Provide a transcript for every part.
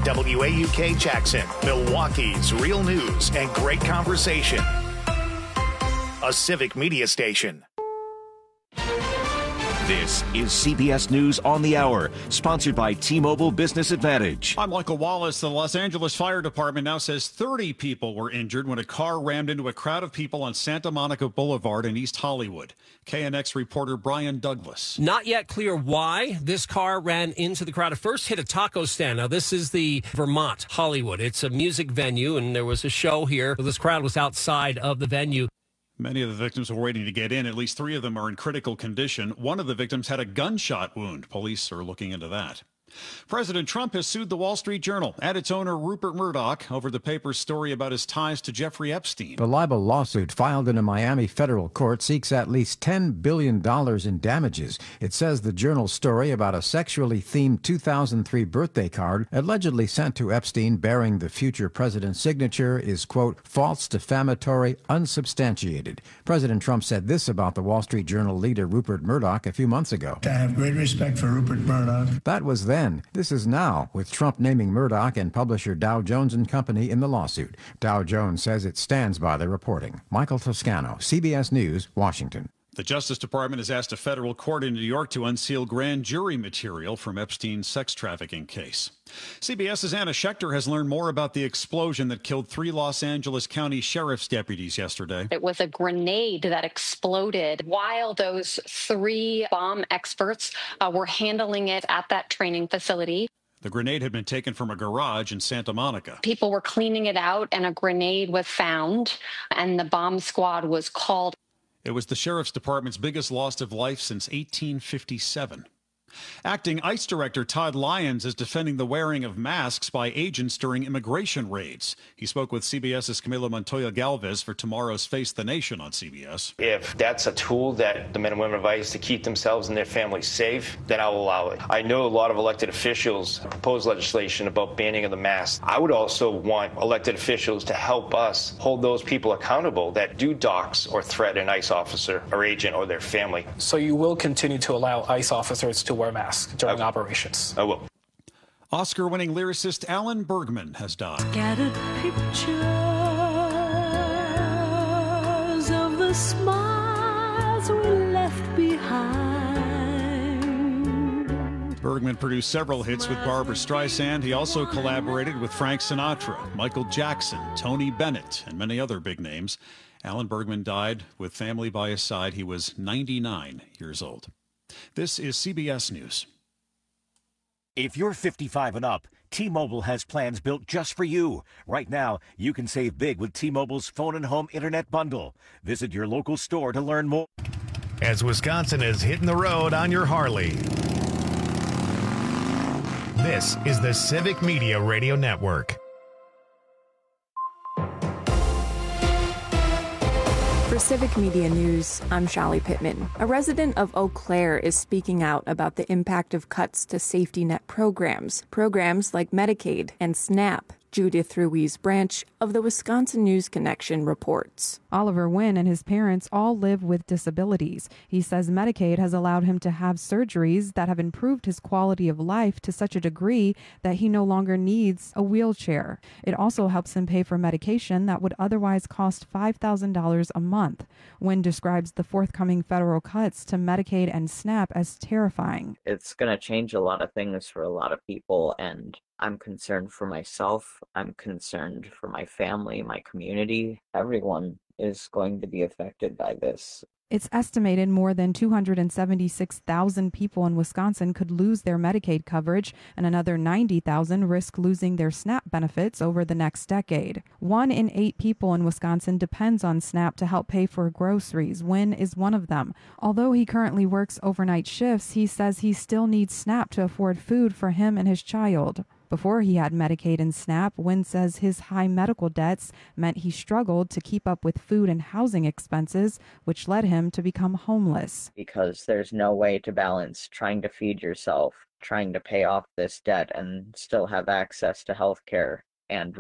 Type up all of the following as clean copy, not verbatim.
WAUK Jackson, Milwaukee's real news and great conversation. A civic media station. This is CBS News on the Hour, sponsored by T-Mobile Business Advantage. I'm Michael Wallace. The Los Angeles Fire Department now says 30 people were injured when a car rammed into a crowd of people on Santa Monica Boulevard in East Hollywood. KNX reporter Brian Douglas. Not yet clear why this car ran into the crowd. It first hit a taco stand. Now, this is the Vermont Hollywood. It's a music venue, and there was a show here. This crowd was outside of the venue. Many of the victims were waiting to get in. At least 3 of them are in critical condition. One of the victims had a gunshot wound. Police are looking into that. President Trump has sued the Wall Street Journal and its owner Rupert Murdoch over the paper's story about his ties to Jeffrey Epstein. The libel lawsuit filed in a Miami federal court seeks at least $10 billion in damages. It says the Journal's story about a sexually themed 2003 birthday card allegedly sent to Epstein bearing the future president's signature is, quote, false, defamatory, unsubstantiated. President Trump said this about the Wall Street Journal leader Rupert Murdoch a few months ago. I have great respect for Rupert Murdoch. That was then. This is now, with Trump naming Murdoch and publisher Dow Jones & Company in the lawsuit. Dow Jones says it stands by the reporting. Michael Toscano, CBS News, Washington. The Justice Department has asked a federal court in New York to unseal grand jury material from Epstein's sex trafficking case. CBS's Anna Schechter has learned more about the explosion that killed 3 Los Angeles County sheriff's deputies yesterday. It was a grenade that exploded while those 3 bomb experts were handling it at that training facility. The grenade had been taken from a garage in Santa Monica. People were cleaning it out, and a grenade was found, and the bomb squad was called. It was the Sheriff's Department's biggest loss of life since 1857. Acting ICE Director Todd Lyons is defending the wearing of masks by agents during immigration raids. He spoke with CBS's Camila Montoya Galvez for tomorrow's Face the Nation on CBS. If that's a tool that the men and women of ICE to keep themselves and their families safe, then I'll allow it. I know a lot of elected officials propose legislation about banning of the mask. I would also want elected officials to help us hold those people accountable that do dox or threat an ICE officer or agent or their family. So you will continue to allow ICE officers to wear masks during operations? I will. Oscar-winning lyricist Alan Bergman has died. Scattered pictures of the smiles we left behind. Bergman produced several hits with Barbra Streisand. He also collaborated with Frank Sinatra, Michael Jackson, Tony Bennett, and many other big names. Alan Bergman died with family by his side. He was 99 years old. This is CBS News. If you're 55 and up, T-Mobile has plans built just for you. Right now, you can save big with T-Mobile's phone and home internet bundle. Visit your local store to learn more. As Wisconsin is hitting the road on your Harley. This is the Civic Media Radio Network. For Civic Media News, I'm Shali Pittman. A resident of Eau Claire is speaking out about the impact of cuts to safety net programs like Medicaid and SNAP. Judith Ruiz Branch of the Wisconsin News Connection reports. Oliver Wynn and his parents all live with disabilities. He says Medicaid has allowed him to have surgeries that have improved his quality of life to such a degree that he no longer needs a wheelchair. It also helps him pay for medication that would otherwise cost $5,000 a month. Wynn describes the forthcoming federal cuts to Medicaid and SNAP as terrifying. It's going to change a lot of things for a lot of people, and I'm concerned for myself. I'm concerned for my family, my community. Everyone is going to be affected by this. It's estimated more than 276,000 people in Wisconsin could lose their Medicaid coverage, and another 90,000 risk losing their SNAP benefits over the next decade. 1 in 8 people in Wisconsin depends on SNAP to help pay for groceries. Wynn is one of them. Although he currently works overnight shifts, he says he still needs SNAP to afford food for him and his child. Before he had Medicaid and SNAP, Wynn says his high medical debts meant he struggled to keep up with food and housing expenses, which led him to become homeless. Because there's no way to balance trying to feed yourself, trying to pay off this debt, and still have access to health care and rent.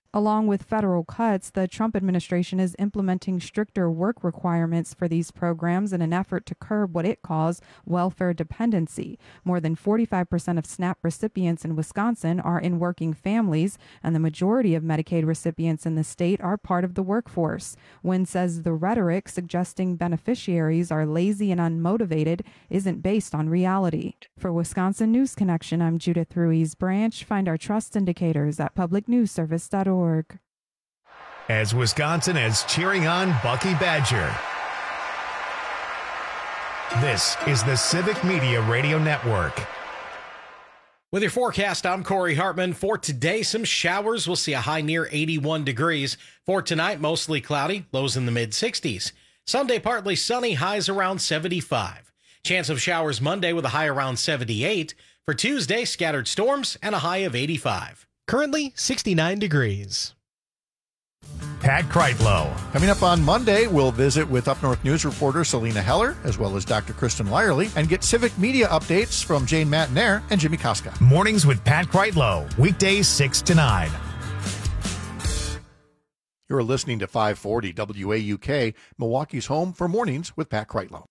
Along with federal cuts, the Trump administration is implementing stricter work requirements for these programs in an effort to curb what it calls welfare dependency. More than 45% of SNAP recipients in Wisconsin are in working families, and the majority of Medicaid recipients in the state are part of the workforce. Wynn says the rhetoric suggesting beneficiaries are lazy and unmotivated isn't based on reality. For Wisconsin News Connection, I'm Judith Ruiz Branch. Find our trust indicators at publicnewsservice.org. As Wisconsin is cheering on Bucky Badger. This is the Civic Media Radio Network. With your forecast, I'm Corey Hartman. For today, some showers. We'll see a high near 81 degrees. For tonight, mostly cloudy, lows in the mid-60s. Sunday, partly sunny, highs around 75. Chance of showers Monday with a high around 78. For Tuesday, scattered storms and a high of 85. Currently 69 degrees. Pat Kreitlow. Coming up on Monday, we'll visit with Up North News reporter Selena Heller, as well as Dr. Kristen Lyerly, and get civic media updates from Jane Matinaire and Jimmy Koska. Mornings with Pat Kreitlow, weekdays 6 to 9. You're listening to 540 WAUK, Milwaukee's home for Mornings with Pat Kreitlow.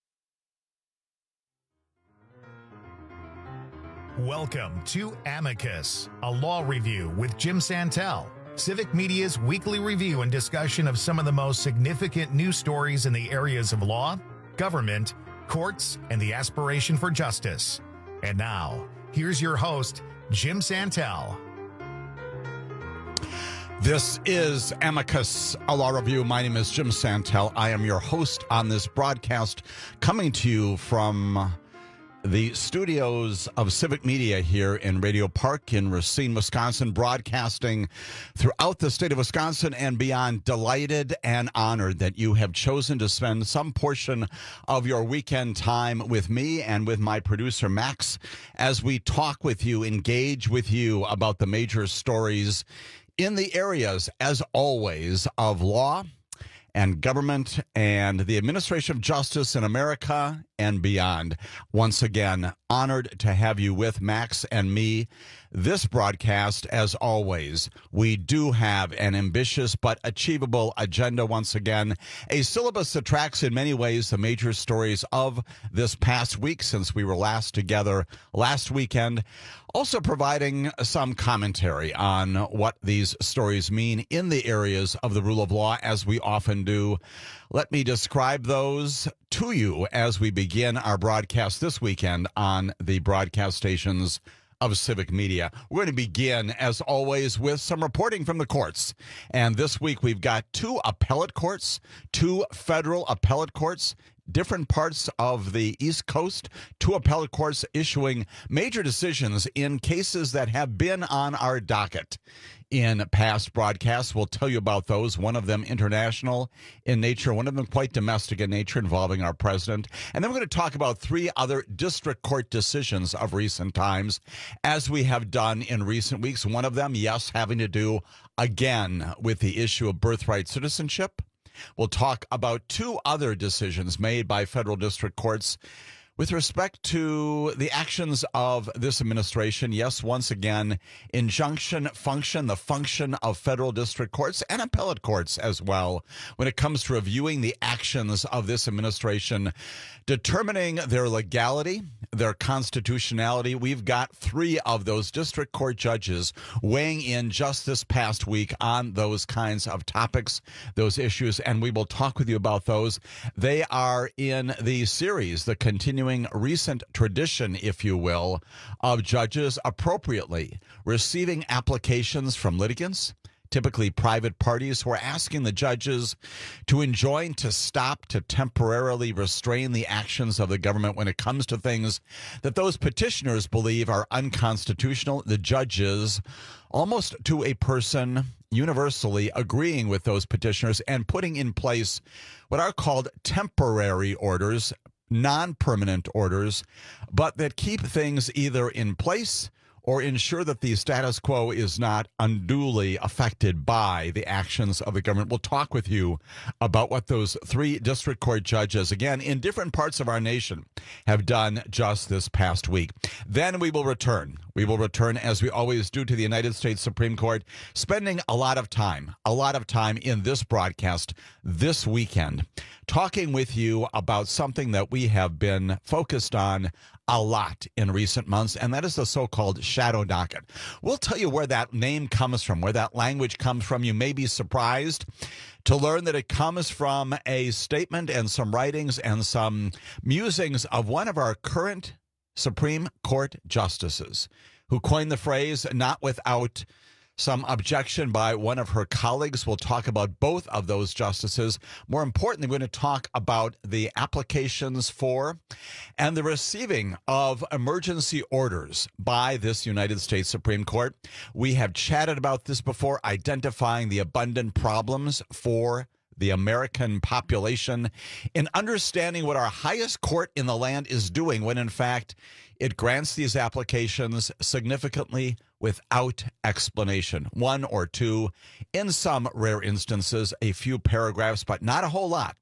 Welcome to Amicus, a law review with Jim Santel. Civic Media's weekly review and discussion of some of the most significant news stories in the areas of law, government, courts, and the aspiration for justice. And now, here's your host, Jim Santel. This is Amicus, a law review. My name is Jim Santel. I am your host on this broadcast, coming to you from the studios of Civic Media here in Radio Park in Racine, Wisconsin, broadcasting throughout the state of Wisconsin and beyond. Delighted and honored that you have chosen to spend some portion of your weekend time with me and with my producer, Max, as we talk with you, engage with you about the major stories in the areas, as always, of law and government and the administration of justice in America and beyond. Once again, honored to have you with Max and me. This broadcast, as always, we do have an ambitious but achievable agenda once again, a syllabus that tracks in many ways the major stories of this past week since we were last together last weekend, also providing some commentary on what these stories mean in the areas of the rule of law, as we often do. Let me describe those to you as we begin our broadcast this weekend on the broadcast stations of Civic Media. We're going to begin, as always, with some reporting from the courts. And this week we've got two appellate courts, two federal appellate courts, different parts of the East Coast, two appellate courts issuing major decisions in cases that have been on our docket in past broadcasts. We'll tell you about those, one of them international in nature, one of them quite domestic in nature, involving our president. And then we're going to talk about three other district court decisions of recent times, as we have done in recent weeks. One of them, yes, having to do again with the issue of birthright citizenship. We'll talk about two other decisions made by federal district courts with respect to the actions of this administration. Yes, once again, injunction function, the function of federal district courts and appellate courts as well, when it comes to reviewing the actions of this administration, determining their legality, their constitutionality. We've got three of those district court judges weighing in just this past week on those kinds of topics, those issues, and we will talk with you about those. They are in the series, the continuing recent tradition, if you will, of judges appropriately receiving applications from litigants, typically private parties, who are asking the judges to enjoin, to stop, to temporarily restrain the actions of the government when it comes to things that those petitioners believe are unconstitutional. The judges, almost to a person, universally agreeing with those petitioners and putting in place what are called temporary orders, non-permanent orders, but that keep things either in place or ensure that the status quo is not unduly affected by the actions of the government. We'll talk with you about what those 3 district court judges, again, in different parts of our nation, have done just this past week. Then we will return. We will return, as we always do, to the United States Supreme Court, spending a lot of time in this broadcast this weekend, talking with you about something that we have been focused on a lot in recent months, and that is the so-called shadow docket. We'll tell you where that name comes from, where that language comes from. You may be surprised to learn that it comes from a statement and some writings and some musings of one of our current Supreme Court justices, who coined the phrase, not without some objection by one of her colleagues. We'll talk about both of those justices. More importantly, we're going to talk about the applications for and the receiving of emergency orders by this United States Supreme Court. We have chatted about this before, identifying the abundant problems for the American population in understanding what our highest court in the land is doing when, in fact, it grants these applications significantly without explanation. 1 or 2, in some rare instances, a few paragraphs, but not a whole lot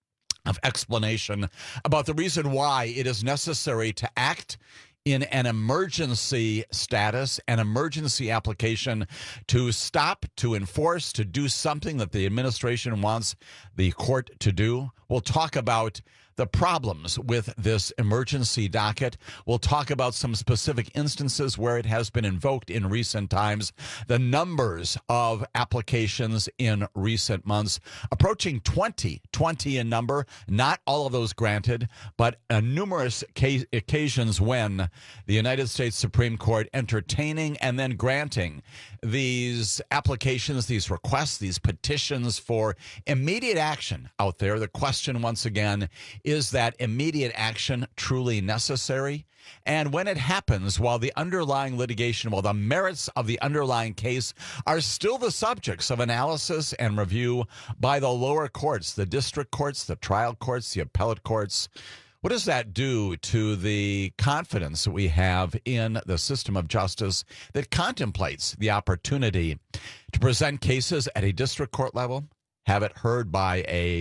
of explanation about the reason why it is necessary to act in an emergency status, an emergency application to stop, to enforce, to do something that the administration wants the court to do. We'll talk about the problems with this emergency docket. We'll talk about some specific instances where it has been invoked in recent times, the numbers of applications in recent months, approaching 20 in number, not all of those granted, but numerous occasions when the United States Supreme Court entertaining and then granting these applications, these requests, these petitions for immediate action out there. The question, once again, is that immediate action truly necessary? And when it happens, while the underlying litigation, while the merits of the underlying case are still the subjects of analysis and review by the lower courts, the district courts, the trial courts, the appellate courts, what does that do to the confidence that we have in the system of justice that contemplates the opportunity to present cases at a district court level, have it heard by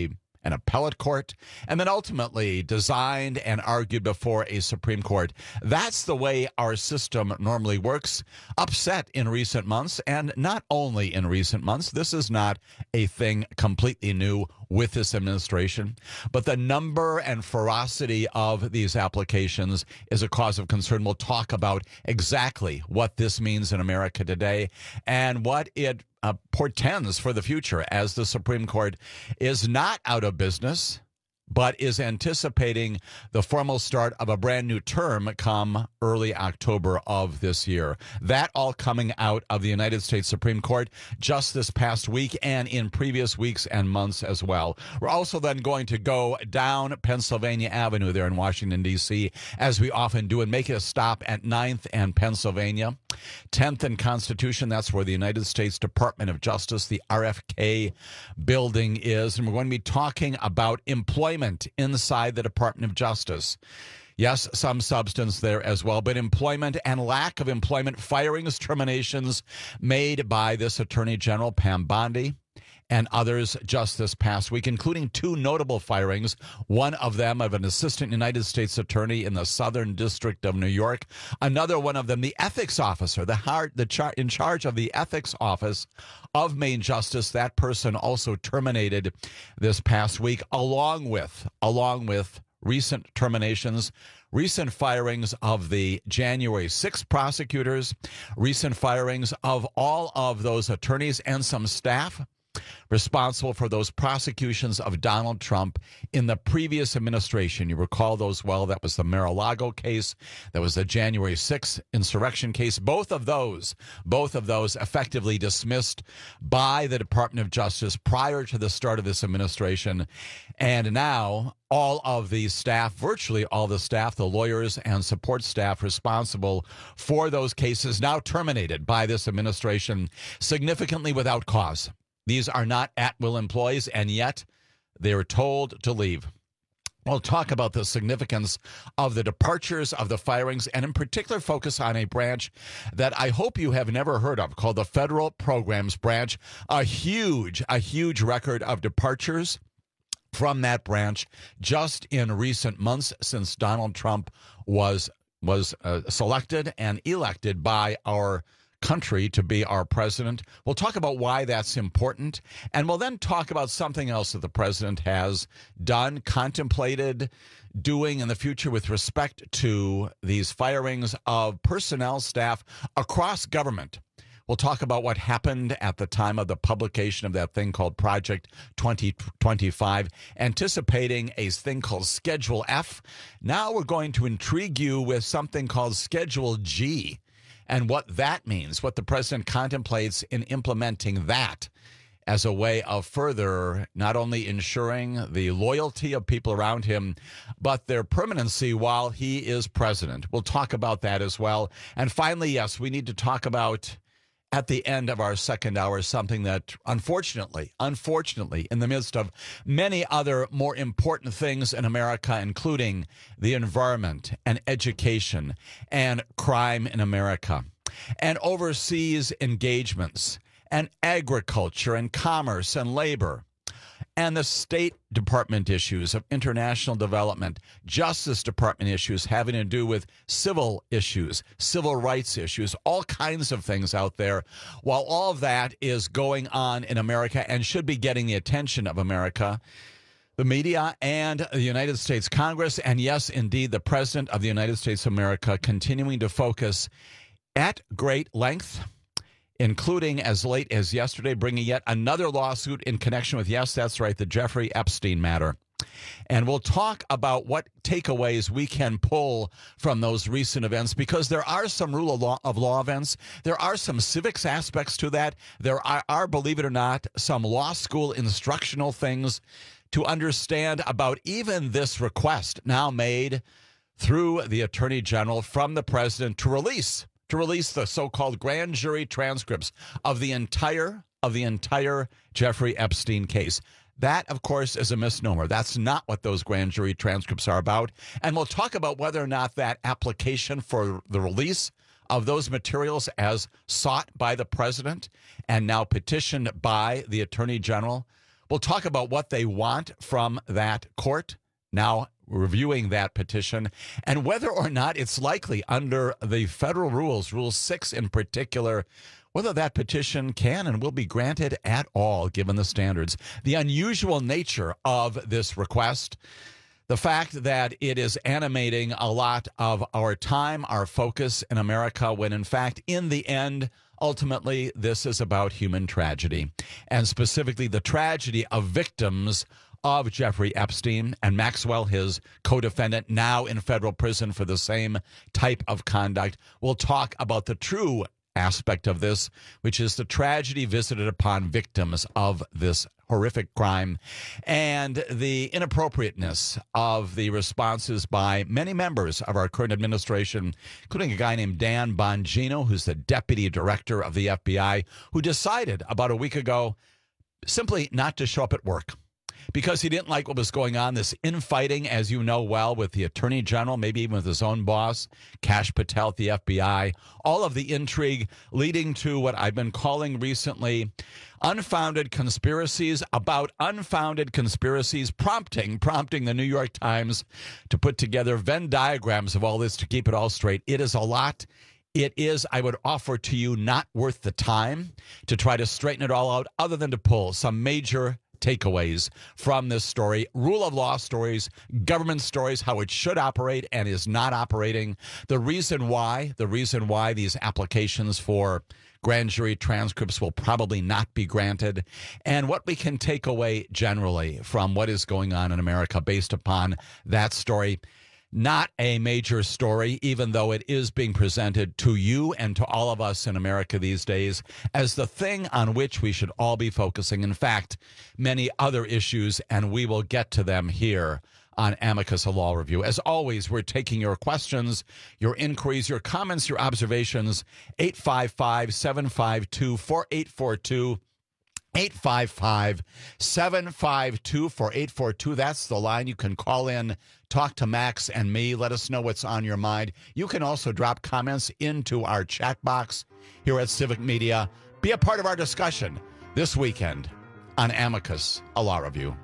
an appellate court, and then ultimately designed and argued before a Supreme Court? That's the way our system normally works. Upset in recent months, and not only in recent months. This is not a thing completely new with this administration, but the number and ferocity of these applications is a cause of concern. We'll talk about exactly what this means in America today and what it portends for the future, as the Supreme Court is not out of business, but is anticipating the formal start of a brand new term come early October of this year. That all coming out of the United States Supreme Court just this past week and in previous weeks and months as well. We're also then going to go down Pennsylvania Avenue there in Washington, D.C., as we often do, and make a stop at 9th and Pennsylvania. 10th and Constitution, that's where the United States Department of Justice, the RFK building is. And we're going to be talking about employment inside the Department of Justice. Yes, some substance there as well, but employment and lack of employment, firings, terminations made by this Attorney General, Pam Bondi, and others just this past week, including 2 notable firings, one of them of an assistant United States attorney in the Southern District of New York, another one of them, the ethics officer, in charge of the ethics office of Main Justice. That person also terminated this past week, along with recent terminations, recent firings of the January 6th prosecutors, recent firings of all of those attorneys and some staff responsible for those prosecutions of Donald Trump in the previous administration. You recall those well. That was the Mar-a-Lago case. That was the January 6th insurrection case. Both of those effectively dismissed by the Department of Justice prior to the start of this administration. And now all of the staff, virtually all the staff, the lawyers and support staff responsible for those cases, now terminated by this administration, significantly without cause. These are not at-will employees, and yet they were told to leave. We'll talk about the significance of the departures, of the firings, and in particular focus on a branch that I hope you have never heard of called the Federal Programs Branch. A huge record of departures from that branch just in recent months since Donald Trump was selected and elected by our country to be our president. We'll talk about why that's important, and we'll then talk about something else that the president has done, contemplated doing in the future with respect to these firings of personnel staff across government. We'll talk about what happened at the time of the publication of that thing called Project 2025, anticipating a thing called Schedule F. Now we're going to intrigue you with something called Schedule G, and what that means, what the president contemplates in implementing that as a way of further not only ensuring the loyalty of people around him, but their permanency while he is president. We'll talk about that as well. And finally, yes, we need to talk about, at the end of our second hour, something that unfortunately, in the midst of many other more important things in America, including the environment and education and crime in America and overseas engagements and agriculture and commerce and labor and the State Department issues of international development, Justice Department issues having to do with civil issues, civil rights issues, all kinds of things out there. While all of that is going on in America and should be getting the attention of America, the media and the United States Congress, and yes, indeed, the President of the United States of America continuing to focus at great length, including as late as yesterday, bringing yet another lawsuit in connection with, yes, that's right, the Jeffrey Epstein matter. And we'll talk about what takeaways we can pull from those recent events, because there are some rule of law events. There are some civics aspects to that. There are, believe it or not, some law school instructional things to understand about even this request now made through the Attorney General from the president to release the so-called grand jury transcripts of the entire Jeffrey Epstein case. That, of course, is a misnomer. That's not what those grand jury transcripts are about. And we'll talk about whether or not that application for the release of those materials as sought by the president and now petitioned by the Attorney General. We'll talk about what they want from that court now reviewing that petition, and whether or not it's likely under the federal rules, Rule 6 in particular, whether that petition can and will be granted at all, given the standards. The unusual nature of this request, the fact that it is animating a lot of our time, our focus in America, when in fact, in the end, ultimately, this is about human tragedy, and specifically the tragedy of victims of Jeffrey Epstein and Maxwell, his co-defendant, now in federal prison for the same type of conduct. We'll talk about the true aspect of this, which is the tragedy visited upon victims of this horrific crime and the inappropriateness of the responses by many members of our current administration, including a guy named Dan Bongino, who's the deputy director of the FBI, who decided about a week ago simply not to show up at work because he didn't like what was going on, this infighting, as you know well, with the Attorney General, maybe even with his own boss, Kash Patel at the FBI, all of the intrigue leading to what I've been calling recently unfounded conspiracies about unfounded conspiracies, prompting the New York Times to put together Venn diagrams of all this to keep it all straight. It is a lot. It is, I would offer to you, not worth the time to try to straighten it all out, other than to pull some major takeaways from this story, rule of law stories, government stories, how it should operate and is not operating, the reason why these applications for grand jury transcripts will probably not be granted, and what we can take away generally from what is going on in America based upon that story. Not a major story, even though it is being presented to you and to all of us in America these days as the thing on which we should all be focusing. In fact, many other issues, and we will get to them here on Amicus, a Law Review. As always, we're taking your questions, your inquiries, your comments, your observations, 855-752-4842. 855-752-4842. That's the line. You can call in, talk to Max and me. Let us know what's on your mind. You can also drop comments into our chat box here at Civic Media. Be a part of our discussion this weekend on Amicus, a law review.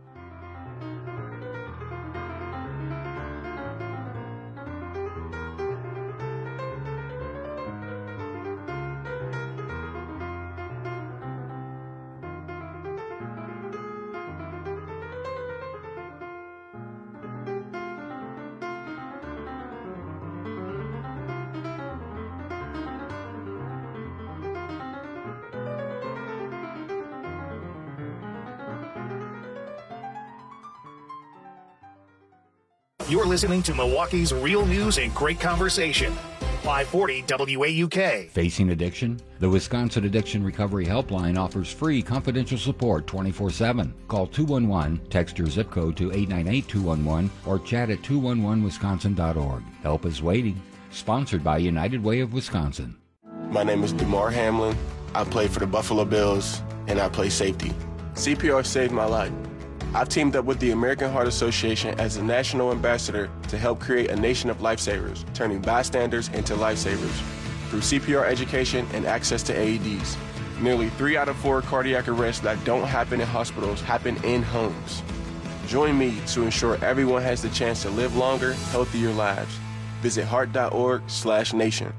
You're listening to Milwaukee's Real News and Great Conversation. 540 WAUK. Facing addiction? The Wisconsin Addiction Recovery Helpline offers free confidential support 24/7. Call 211, text your zip code to 898-211, or chat at 211wisconsin.org. Help is waiting. Sponsored by United Way of Wisconsin. My name is DeMar Hamlin. I play for the Buffalo Bills, and I play safety. CPR saved my life. I've teamed up with the American Heart Association as a national ambassador to help create a nation of lifesavers, turning bystanders into lifesavers. Through CPR education and access to AEDs, nearly 3 out of 4 cardiac arrests that don't happen in hospitals happen in homes. Join me to ensure everyone has the chance to live longer, healthier lives. Visit heart.org/nation.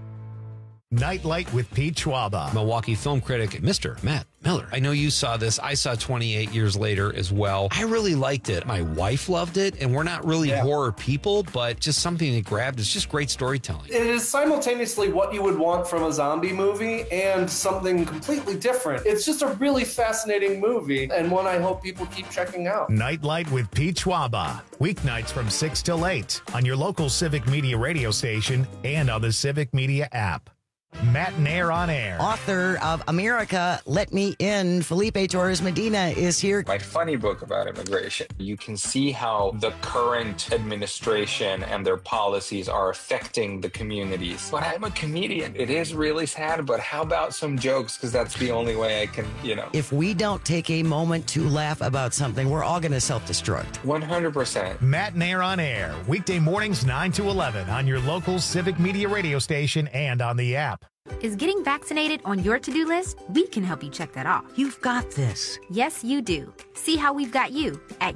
Nightlight with Pete Schwaba. Milwaukee film critic, Mr. Matt Miller. I know you saw this. I saw 28 years later as well. I really liked it. My wife loved it, and we're not really horror people, but just something that grabbed. It's just great storytelling. It is simultaneously what you would want from a zombie movie and something completely different. It's just a really fascinating movie, and one I hope people keep checking out. Nightlight with Pete Schwaba. Weeknights from 6 till 8 on your local Civic Media radio station and on the Civic Media app. Matt Nair on air. Author of America, Let Me In, Felipe Torres Medina is here. My funny book about immigration. You can see how the current administration and their policies are affecting the communities. But I'm a comedian. It is really sad, but how about some jokes? Because that's the only way I can, If we don't take a moment to laugh about something, we're all going to self-destruct. 100%. Matt Nair on air. Weekday mornings 9 to 11 on your local Civic Media radio station and on the app. Is getting vaccinated on your to-do list? We can help you check that off. You've got this. Yes, you do. See how we've got you at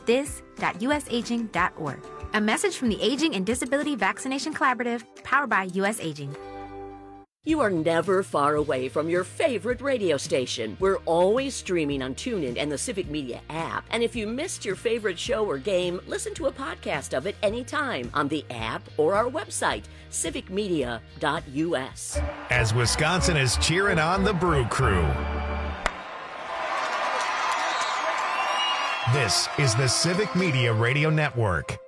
yougotthis.usaging.org. A message from the Aging and Disability Vaccination Collaborative, powered by US Aging. You are never far away from your favorite radio station. We're always streaming on TuneIn and the Civic Media app. And if you missed your favorite show or game, listen to a podcast of it anytime on the app or our website, civicmedia.us. As Wisconsin is cheering on the Brew Crew. This is the Civic Media Radio Network.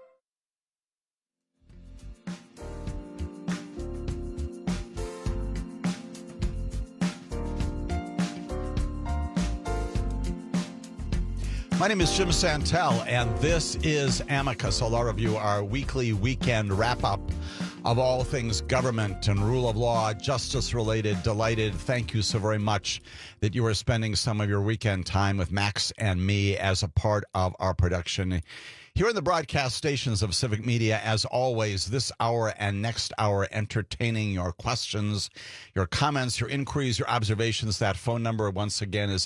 My name is Jim Santel, and this is Amicus, a law review, our weekly weekend wrap-up of all things government and rule of law, justice-related. Delighted. Thank you so very much that you are spending some of your weekend time with Max and me as a part of our production. Here in the broadcast stations of Civic Media, as always, this hour and next hour, entertaining your questions, your comments, your inquiries, your observations. That phone number, once again, is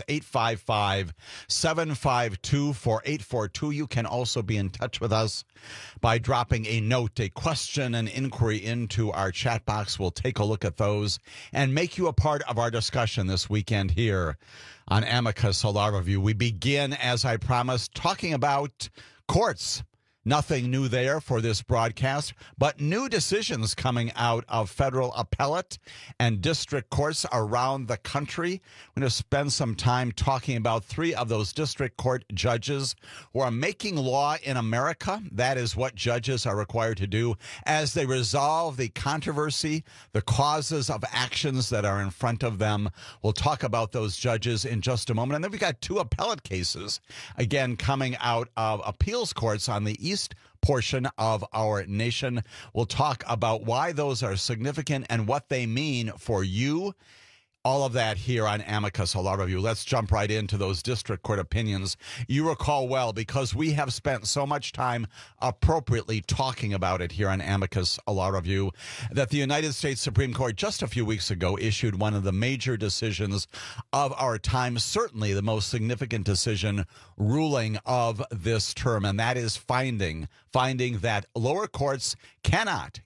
855-752-4842. You can also be in touch with us by dropping a note, a question, an inquiry into our chat box. We'll take a look at those and make you a part of our discussion this weekend here on Amicus, a law review. We begin, as I promised, talking about courts. Nothing new there for this broadcast, but new decisions coming out of federal appellate and district courts around the country. We're going to spend some time talking about 3 of those district court judges who are making law in America. That is what judges are required to do as they resolve the controversy, the causes of actions that are in front of them. We'll talk about those judges in just a moment. And then we've got 2 appellate cases, again, coming out of appeals courts on the east portion of our nation. We'll talk about why those are significant and what they mean for you All of that here on Amicus, a lot of you. Let's jump right into those district court opinions. You recall well, because we have spent so much time appropriately talking about it here on Amicus, a lot of you, that the United States Supreme Court just a few weeks ago issued one of the major decisions of our time, certainly the most significant decision ruling of this term, and that is finding that lower courts cannot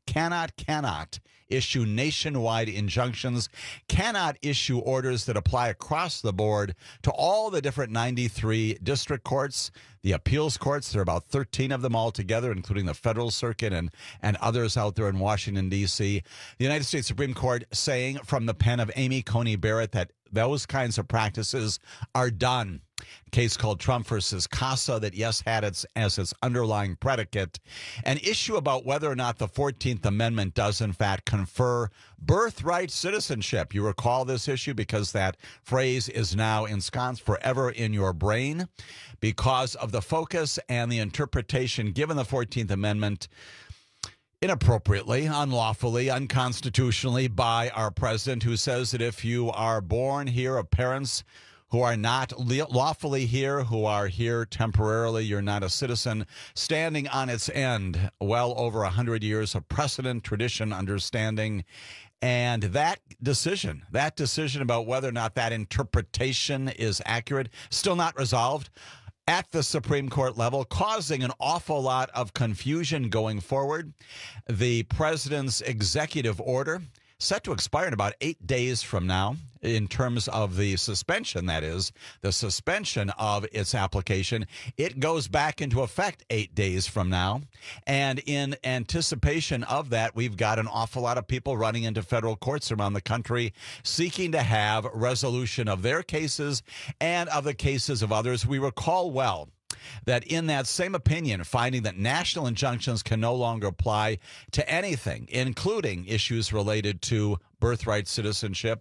issue nationwide injunctions, cannot issue orders that apply across the board to all the different 93 district courts, the appeals courts. There are about 13 of them altogether, including the Federal Circuit and others out there in Washington, D.C. The United States Supreme Court saying from the pen of Amy Coney Barrett that those kinds of practices are done. A case called Trump versus Casa that, yes, had as its underlying predicate an issue about whether or not the 14th Amendment does, in fact, confer birthright citizenship. You recall this issue because that phrase is now ensconced forever in your brain because of the focus and the interpretation given the 14th Amendment inappropriately, unlawfully, unconstitutionally by our president, who says that if you are born here of parents who are not lawfully here, who are here temporarily, you're not a citizen, standing on its end well over 100 years of precedent, tradition, understanding. And that decision about whether or not that interpretation is accurate, still not resolved at the Supreme Court level, causing an awful lot of confusion going forward. The president's executive order set to expire in about 8 days from now in terms of the suspension, that is, the suspension of its application. It goes back into effect 8 days from now. And in anticipation of that, we've got an awful lot of people running into federal courts around the country seeking to have resolution of their cases and of the cases of others. We recall well that in that same opinion, finding that national injunctions can no longer apply to anything, including issues related to birthright citizenship,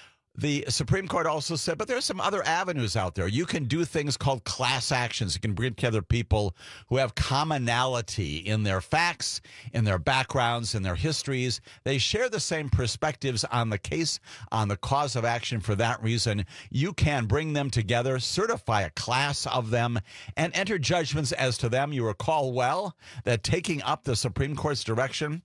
the Supreme Court also said, but there are some other avenues out there. You can do things called class actions. You can bring together people who have commonality in their facts, in their backgrounds, in their histories. They share the same perspectives on the case, on the cause of action. For that reason, you can bring them together, certify a class of them, and enter judgments as to them. You recall well that taking up the Supreme Court's direction,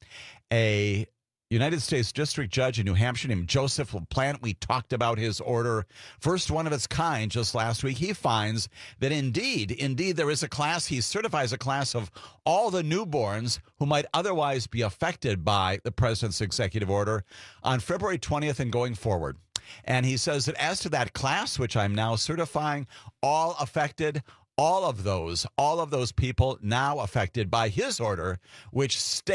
a United States District Judge in New Hampshire named Joseph LaPlante, we talked about his order, first one of its kind just last week. He finds that indeed there is a class. He certifies a class of all the newborns who might otherwise be affected by the president's executive order on February 20th and going forward. And he says that as to that class, which I'm now certifying, all affected, all of those people now affected by his order, which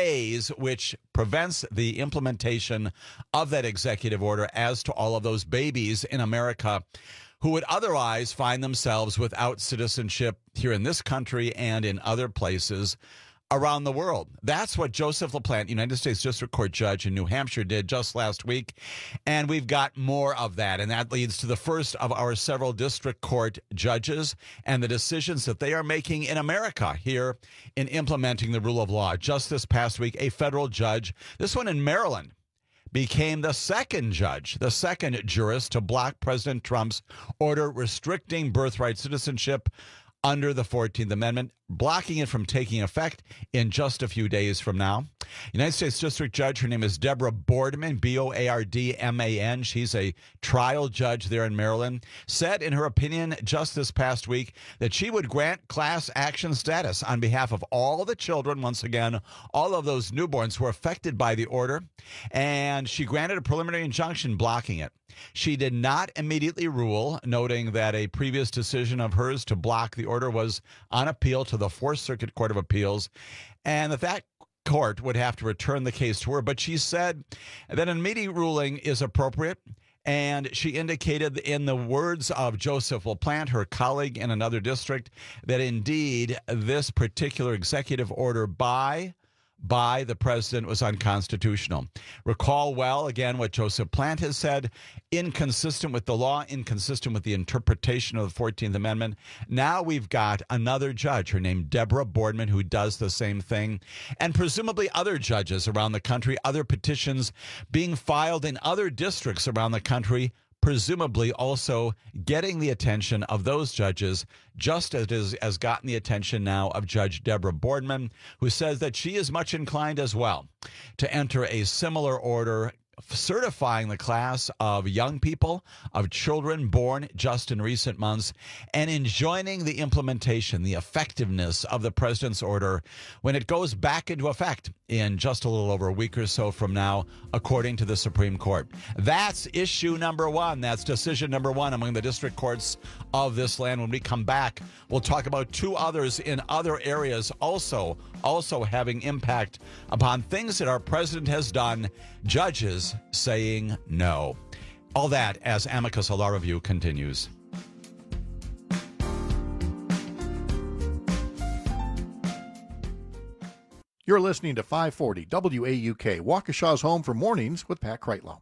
prevents the implementation of that executive order as to all of those babies in America who would otherwise find themselves without citizenship here in this country and in other places around the world. That's what Joseph LaPlante, United States District Court judge in New Hampshire, did just last week. And we've got more of that. And that leads to the first of our several district court judges and the decisions that they are making in America here in implementing the rule of law. Just this past week, a federal judge, this one in Maryland, became the second jurist to block President Trump's order restricting birthright citizenship under the 14th Amendment, blocking it from taking effect in just a few days from now. United States District Judge, her name is Deborah Boardman, Boardman. She's a trial judge there in Maryland, said in her opinion just this past week that she would grant class action status on behalf of all the children, once again, all of those newborns who were affected by the order, and she granted a preliminary injunction blocking it. She did not immediately rule, noting that a previous decision of hers to block the order was on appeal to the Fourth Circuit Court of Appeals, and that court would have to return the case to her. But she said that an immediate ruling is appropriate, and she indicated in the words of Joseph LaPlante, her colleague in another district, that indeed this particular executive order by the president was unconstitutional. Recall well, again, what Joseph LaPlante has said, inconsistent with the law, inconsistent with the interpretation of the 14th Amendment. Now we've got another judge, her name Deborah Boardman, who does the same thing, and presumably other judges around the country, other petitions being filed in other districts around the country, presumably also getting the attention of those judges, just as it has gotten the attention now of Judge Deborah Boardman, who says that she is much inclined as well to enter a similar order certifying the class of young people, of children born just in recent months, and enjoining the implementation, the effectiveness of the president's order when it goes back into effect in just a little over a week or so from now, according to the Supreme Court. That's issue number one. That's decision number one among the district courts of this land. When we come back, we'll talk about two others in other areas also having impact upon things that our president has done, judges saying no. All that as Amicus Law Review continues. You're listening to 540 WAUK, Waukesha's home for mornings with Pat Kreitlow.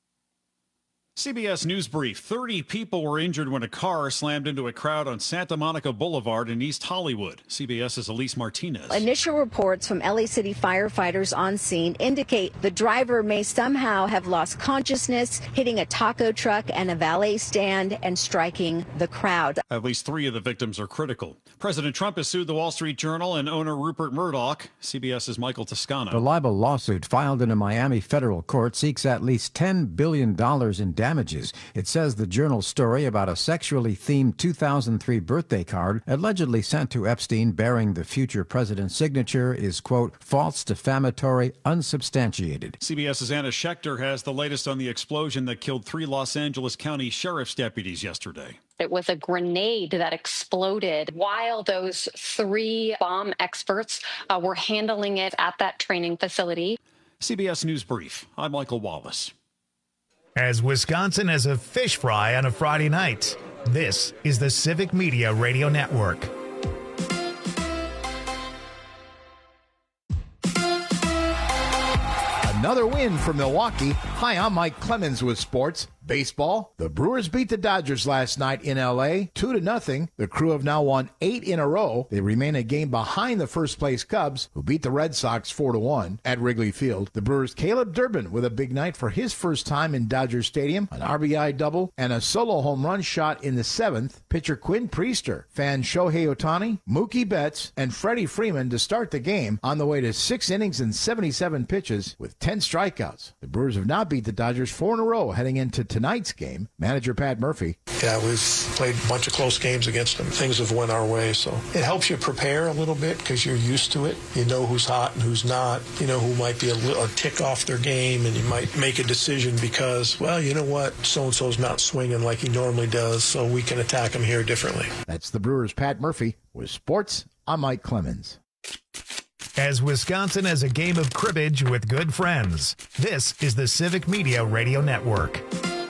CBS News Brief. 30 people were injured when a car slammed into a crowd on Santa Monica Boulevard in East Hollywood. CBS's Elise Martinez. Initial reports from LA City firefighters on scene indicate the driver may somehow have lost consciousness, hitting a taco truck and a valet stand and striking the crowd. At least 3 of the victims are critical. President Trump has sued the Wall Street Journal and owner Rupert Murdoch. CBS's Michael Toscano. The libel lawsuit filed in a Miami federal court seeks at least $10 billion in damages. It says the Journal's story about a sexually themed 2003 birthday card allegedly sent to Epstein bearing the future president's signature is, quote, false, defamatory, unsubstantiated. CBS's Anna Schechter has the latest on the explosion that killed 3 Los Angeles County sheriff's deputies yesterday. It was a grenade that exploded while those 3 bomb experts were handling it at that training facility. CBS News Brief. I'm Michael Wallace. As Wisconsin has a fish fry on a Friday night, this is the Civic Media Radio Network. Another win for Milwaukee. Hi, I'm Mike Clemens with sports. Baseball, the Brewers beat the Dodgers last night in L.A. 2-0. The Crew have now won 8 in a row. They remain a game behind the first-place Cubs, who beat the Red Sox 4-1 at Wrigley Field. The Brewers' Caleb Durbin with a big night for his first time in Dodger Stadium, an RBI double, and a solo home run shot in the 7th. Pitcher Quinn Priester fanned Shohei Ohtani, Mookie Betts, and Freddie Freeman to start the game on the way to 6 innings and 77 pitches with 10 strikeouts. The Brewers have now beat the Dodgers 4 in a row heading into tonight's game. Manager Pat Murphy. Yeah, we've played a bunch of close games against them. Things have went our way, so it helps you prepare a little bit because you're used to it. You know who's hot and who's not. You know who might be a tick off their game, and you might make a decision because, well, you know what, so-and-so's not swinging like he normally does, so we can attack him here differently. That's the Brewers' Pat Murphy. With sports, I'm Mike Clemens. As Wisconsin has a game of cribbage with good friends, this is the Civic Media Radio Network.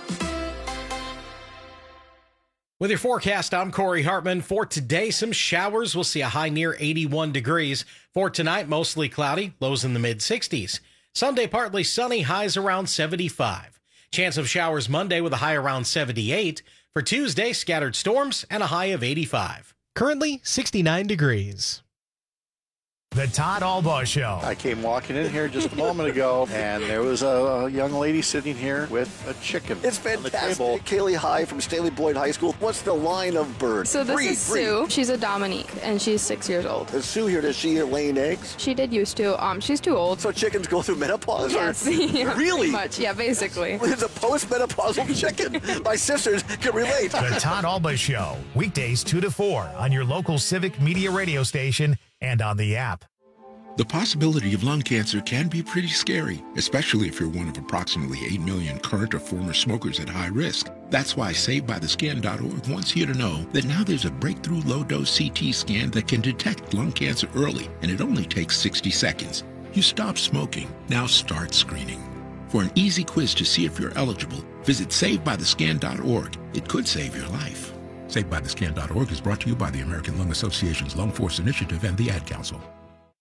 With your forecast, I'm Corey Hartman. For today, some showers. We'll see a high near 81 degrees. For tonight, mostly cloudy, lows in the mid-60s. Sunday, partly sunny, highs around 75. Chance of showers Monday with a high around 78. For Tuesday, scattered storms and a high of 85. Currently, 69 degrees. The Todd Albaugh Show. I came walking in here just a moment ago, and there was a young lady sitting here with a chicken. It's fantastic. Kaylee High from Stanley Boyd High School. What's the line of birds? So this is Sue. She's a Dominique, and she's 6 years old. Is Sue here? Does she laying eggs? She did used to. She's too old. So chickens go through menopause? Yes. Or? Yeah, really? pretty much. Yeah, basically. It's a post-menopausal chicken. My sisters can relate. The Todd Albaugh Show. Weekdays 2 to 4 on your local Civic Media radio station and on the app. The possibility of lung cancer can be pretty scary, especially if you're one of approximately 8 million current or former smokers at high risk. That's why SaveByTheScan.org wants you to know that now there's a breakthrough low-dose CT scan that can detect lung cancer early, and it only takes 60 seconds. You stop smoking, now start screening. For an easy quiz to see if you're eligible, visit SaveByTheScan.org. It could save your life. SaveByTheScan.org is brought to you by the American Lung Association's Lung Force Initiative and the Ad Council.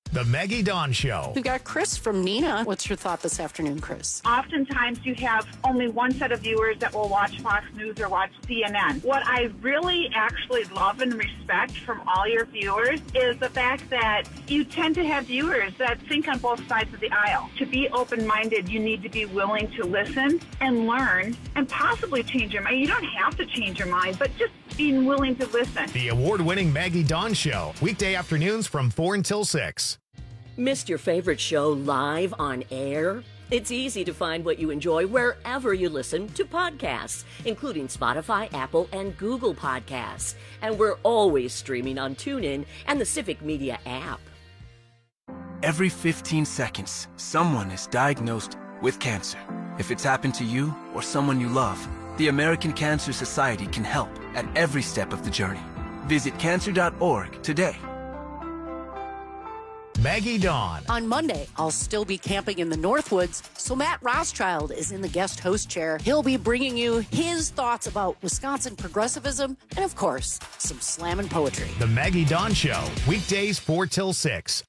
The Maggie Dawn Show. We've got Chris from Neenah. What's your thought this afternoon, Chris? Oftentimes you have only one set of viewers that will watch Fox News or watch CNN. What I really actually love and respect from all your viewers is the fact that you tend to have viewers that think on both sides of the aisle. To be open-minded, you need to be willing to listen and learn and possibly change your mind. You don't have to change your mind, but just being willing to listen. The award-winning Maggie Dawn Show. Weekday afternoons from 4 until 6. Missed your favorite show live on air? It's easy to find what you enjoy wherever you listen to podcasts, including Spotify, Apple, and Google Podcasts. And we're always streaming on TuneIn and the Civic Media app. Every 15 seconds, someone is diagnosed with cancer. If it's happened to you or someone you love, the American Cancer Society can help at every step of the journey. Visit cancer.org today. Maggie Dawn. On Monday, I'll still be camping in the Northwoods, so Matt Rothschild is in the guest host chair. He'll be bringing you his thoughts about Wisconsin progressivism and, of course, some slammin' poetry. The Maggie Dawn Show. Weekdays 4 till 6.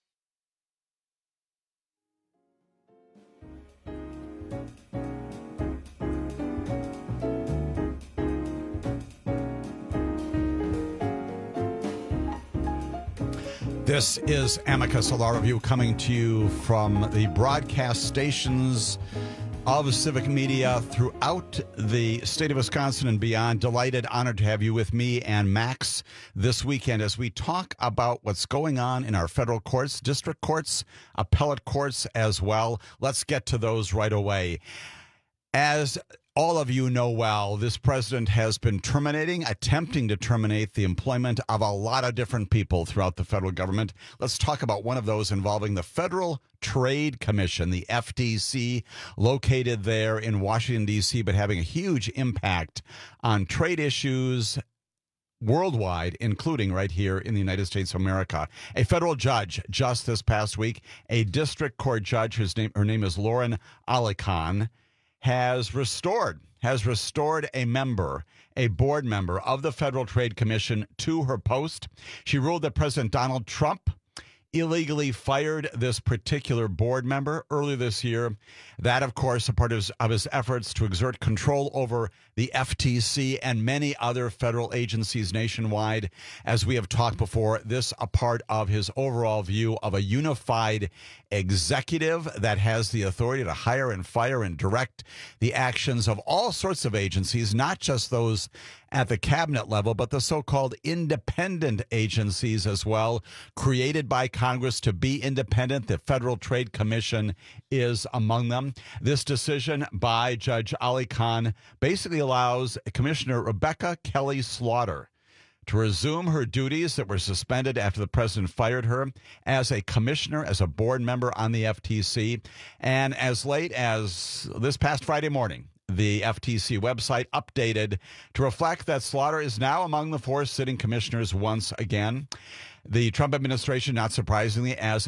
This is Amicus, a law review coming to you from the broadcast stations of Civic Media throughout the state of Wisconsin and beyond. Delighted, honored to have you with me and Max this weekend as we talk about what's going on in our federal courts, district courts, appellate courts as well. Let's get to those right away. As all of you know well, this president has been attempting to terminate the employment of a lot of different people throughout the federal government. Let's talk about one of those involving the Federal Trade Commission, the FTC, located there in Washington, D.C., but having a huge impact on trade issues worldwide, including right here in the United States of America. A federal judge just this past week, a district court judge, her name is Lauren Alicon, has restored a board member of the Federal Trade Commission to her post. She ruled that President Donald Trump illegally fired this particular board member earlier this year. That, of course, a part of his efforts to exert control over the FTC and many other federal agencies nationwide. As we have talked before, this a part of his overall view of a unified executive that has the authority to hire and fire and direct the actions of all sorts of agencies, not just those at the cabinet level, but the so-called independent agencies as well, created by Congress to be independent. The Federal Trade Commission is among them. This decision by Judge Alicon basically allows Commissioner Rebecca Kelly Slaughter to resume her duties that were suspended after the president fired her as a commissioner, as a board member on the FTC. And as late as this past Friday morning, the FTC website updated to reflect that Slaughter is now among the 4 sitting commissioners once again. The Trump administration, not surprisingly, as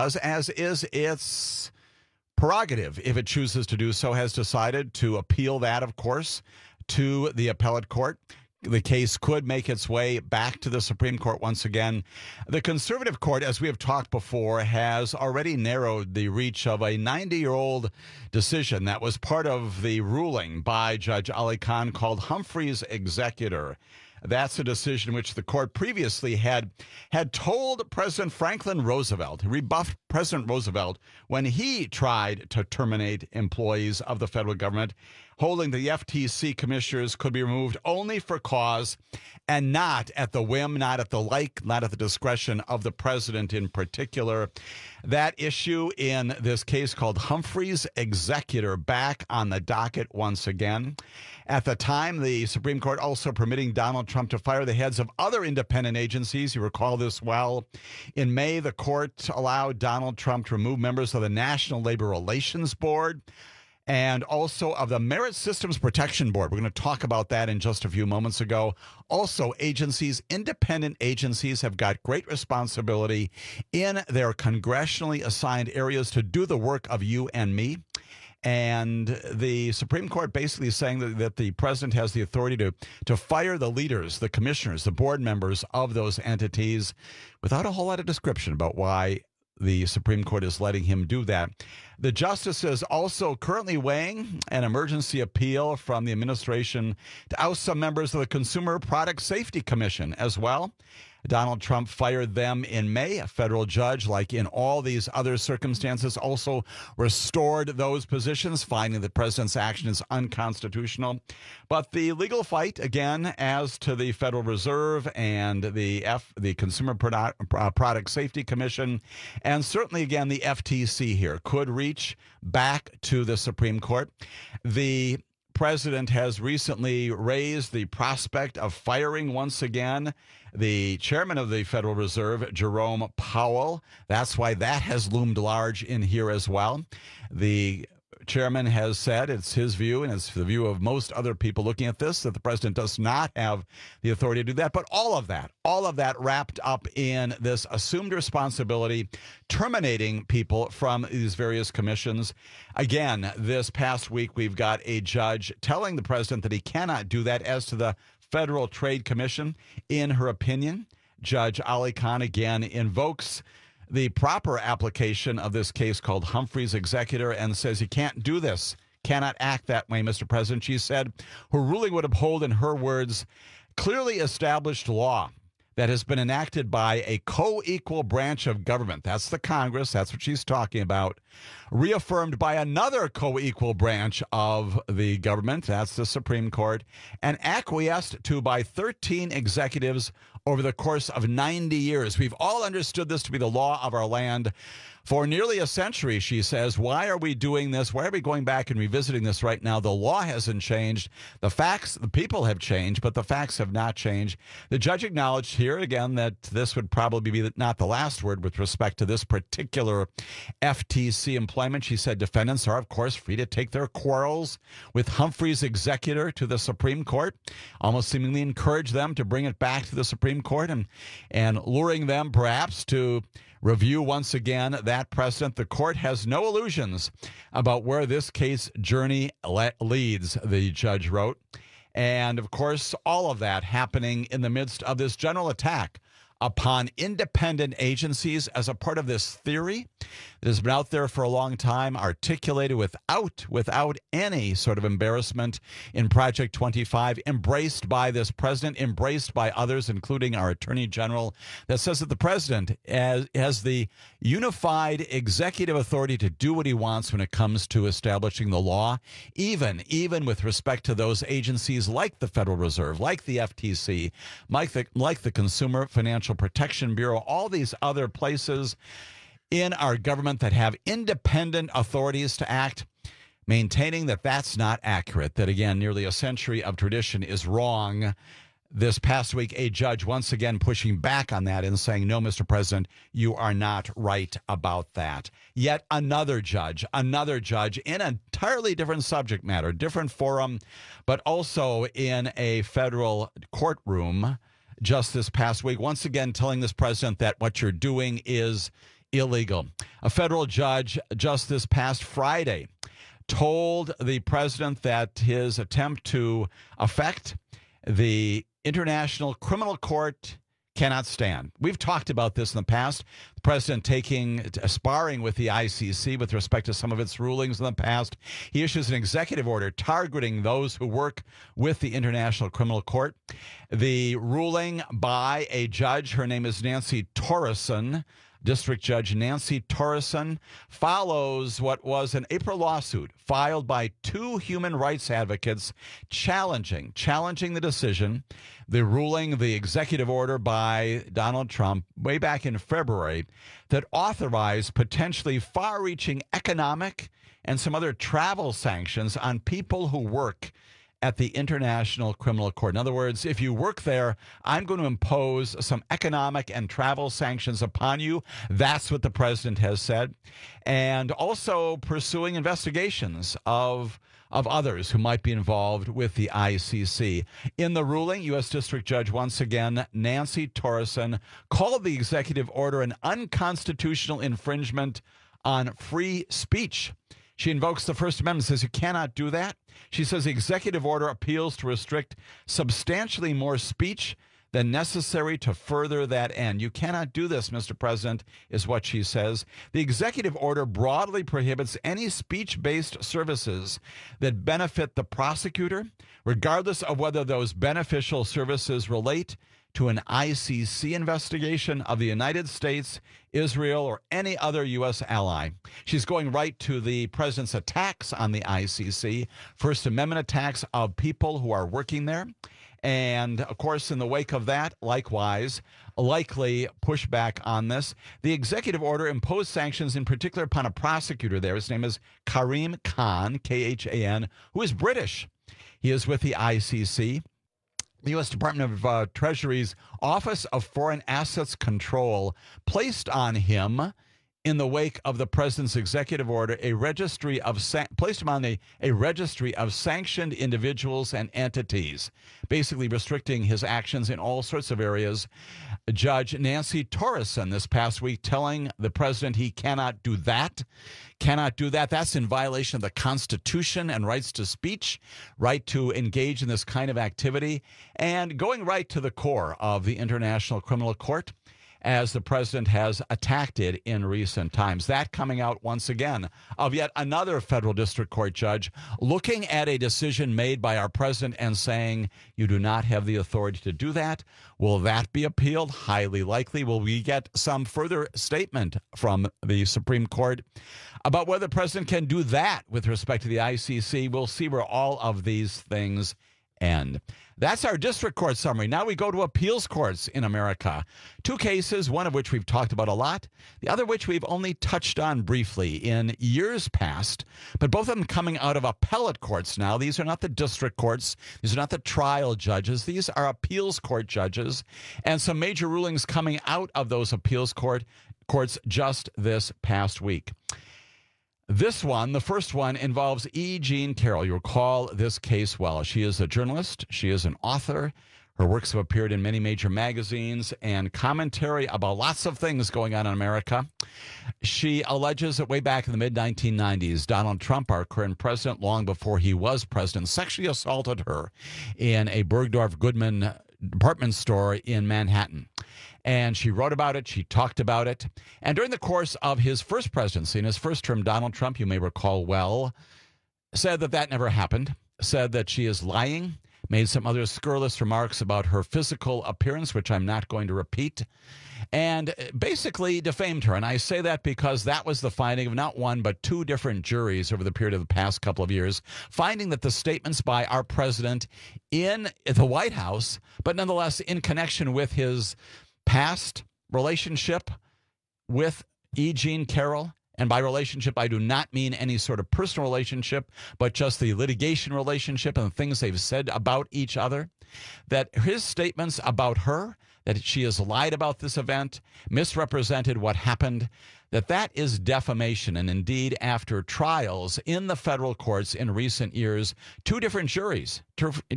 is its prerogative, if it chooses to do so, has decided to appeal that, of course, to the appellate court. The case could make its way back to the Supreme Court once again. The conservative court, as we have talked before, has already narrowed the reach of a 90-year-old decision that was part of the ruling by Judge Alicon called Humphrey's Executor. That's a decision which the court previously had told President Franklin Roosevelt, rebuffed President Roosevelt when he tried to terminate employees of the federal government, holding the FTC commissioners could be removed only for cause and not at the whim, not at the discretion of the president in particular. That issue in this case called Humphrey's Executor back on the docket once again. At the time, the Supreme Court also permitting Donald Trump to fire the heads of other independent agencies. You recall this well. In May, the court allowed Donald Trump to remove members of the National Labor Relations Board and also of the Merit Systems Protection Board. We're going to talk about that in just a few moments ago. Also, independent agencies have got great responsibility in their congressionally assigned areas to do the work of you and me. And the Supreme Court basically is saying that the president has the authority to fire the leaders, the commissioners, the board members of those entities without a whole lot of description about why the Supreme Court is letting him do that. The justice is also currently weighing an emergency appeal from the administration to oust some members of the Consumer Product Safety Commission as well. Donald Trump fired them in May. A federal judge, like in all these other circumstances, also restored those positions, finding the president's action is unconstitutional. But the legal fight, again, as to the Federal Reserve and the Consumer Product Safety Commission, and certainly, again, the FTC here, could reach back to the Supreme Court. The president has recently raised the prospect of firing once again the chairman of the Federal Reserve, Jerome Powell. That's why that has loomed large in here as well. The chairman has said, it's his view, and it's the view of most other people looking at this, that the president does not have the authority to do that. But all of that wrapped up in this assumed responsibility, terminating people from these various commissions. Again, this past week, we've got a judge telling the president that he cannot do that. As to the Federal Trade Commission, in her opinion, Judge Ali Khan again invokes the proper application of this case called Humphrey's Executor and says you can't do this, cannot act that way, Mr. President. She said her ruling would uphold, in her words, clearly established law that has been enacted by a co-equal branch of government. That's the Congress. That's what she's talking about. Reaffirmed by another co-equal branch of the government. That's the Supreme Court. And acquiesced to by 13 executives over the course of 90 years. We've all understood this to be the law of our land for nearly a century, she says. Why are we doing this? Why are we going back and revisiting this right now? The law hasn't changed. The facts, the people have changed, but the facts have not changed. The judge acknowledged here again that this would probably be not the last word with respect to this particular FTC employment. She said defendants are, of course, free to take their quarrels with Humphrey's Executor to the Supreme Court, almost seemingly encourage them to bring it back to the Supreme Court and luring them perhaps to review once again that precedent. The court has no illusions about where this case journey leads, the judge wrote. And, of course, all of that happening in the midst of this general attack upon independent agencies as a part of this theory that has been out there for a long time, articulated without any sort of embarrassment in Project 25, embraced by this president, embraced by others, including our Attorney General, that says that the president has the unified executive authority to do what he wants when it comes to establishing the law, even with respect to those agencies like the Federal Reserve, like the FTC, like the Consumer Financial Protection Bureau, all these other places in our government that have independent authorities to act, maintaining that that's not accurate, that, again, nearly a century of tradition is wrong. This past week, a judge once again pushing back on that and saying, no, Mr. President, you are not right about that. Yet another judge in an entirely different subject matter, different forum, but also in a federal courtroom just this past week, once again telling this president that what you're doing is illegal. A federal judge just this past Friday told the president that his attempt to affect the International Criminal Court cannot stand. We've talked about this in the past. The president sparring with the ICC with respect to some of its rulings in the past. He issues an executive order targeting those who work with the International Criminal Court. The ruling by a judge, her name is Nancy Torreson, District Judge Nancy Torreson, follows what was an April lawsuit filed by two human rights advocates challenging the decision, the ruling, the executive order by Donald Trump way back in February that authorized potentially far-reaching economic and some other travel sanctions on people who work at the International Criminal Court. In other words, if you work there, I'm going to impose some economic and travel sanctions upon you. That's what the president has said. And also pursuing investigations of others who might be involved with the ICC. In the ruling, U.S. District Judge, once again, Nancy Torreson, called the executive order an unconstitutional infringement on free speech. She invokes the First Amendment, says you cannot do that. She says the executive order appeals to restrict substantially more speech than necessary to further that end. You cannot do this, Mr. President, is what she says. The executive order broadly prohibits any speech-based services that benefit the prosecutor, regardless of whether those beneficial services relate to an ICC investigation of the United States, Israel, or any other U.S. ally. She's going right to the president's attacks on the ICC, First Amendment attacks of people who are working there. And, of course, in the wake of that, likewise, likely pushback on this. The executive order imposed sanctions in particular upon a prosecutor there. His name is Karim Khan, Khan, who is British. He is with the ICC. The U.S. Department of Treasury's Office of Foreign Assets Control placed on him, in the wake of the president's executive order, placed him on a registry of sanctioned individuals and entities, basically restricting his actions in all sorts of areas. Judge Nancy Torreson this past week telling the president he cannot do that. That's in violation of the Constitution and rights to speech, right to engage in this kind of activity, and going right to the core of the International Criminal Court, as the president has attacked it in recent times. That coming out once again of yet another federal district court judge looking at a decision made by our president and saying, you do not have the authority to do that. Will that be appealed? Highly likely. Will we get some further statement from the Supreme Court about whether the president can do that with respect to the ICC? We'll see where all of these things end. That's our district court summary. Now we go to appeals courts in America. 2 cases, one of which we've talked about a lot, the other which we've only touched on briefly in years past, but both of them coming out of appellate courts now. These are not the district courts. These are not the trial judges. These are appeals court judges, and some major rulings coming out of those appeals courts just this past week. This one, the first one, involves E. Jean Carroll. You recall this case well. She is a journalist. She is an author. Her works have appeared in many major magazines and commentary about lots of things going on in America. She alleges that way back in the mid-1990s, Donald Trump, our current president, long before he was president, sexually assaulted her in a Bergdorf Goodman department store in Manhattan. And she wrote about it. She talked about it. And during the course of his first presidency, in his first term, Donald Trump, you may recall well, said that never happened, said that she is lying, made some other scurrilous remarks about her physical appearance, which I'm not going to repeat, and basically defamed her. And I say that because that was the finding of not one, but 2 different juries over the period of the past couple of years, finding that the statements by our president in the White House, but nonetheless in connection with his past relationship with E. Jean Carroll, and by relationship, I do not mean any sort of personal relationship, but just the litigation relationship and the things they've said about each other, that his statements about her, that she has lied about this event, misrepresented what happened, that is defamation. And indeed, after trials in the federal courts in recent years, 2 different juries